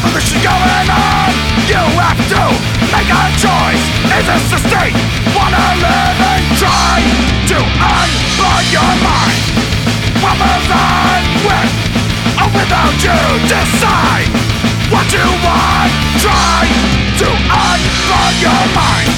revolution going on. You have to make a choice. Is this the state? Wanna live and try to unplug your mind? What moves on with or without you? Decide what you want. Try to unplug your mind.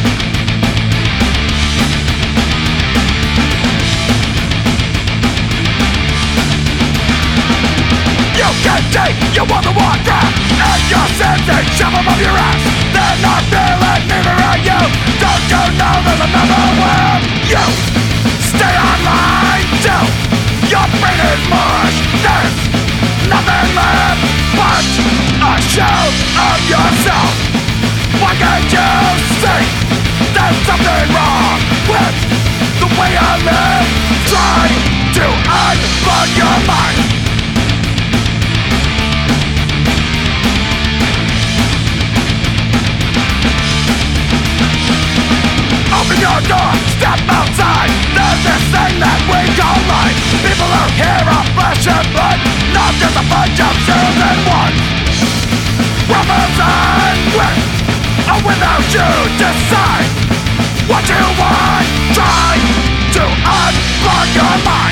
You can take your want to walk down and your sins and shove them up your ass. They're not feeling, neither are you. Don't you know there's another world? You stay online till your brain is mush. There's nothing left but a shell of yourself. Why can't you see there's something wrong with the way I live? Try to unplug your mind. Open your door, step outside. There's this thing that we call life. People are here of flesh and blood, not just a bunch of zeros and ones. Romans on with or without you. Decide what you want. Try to unplug your mind.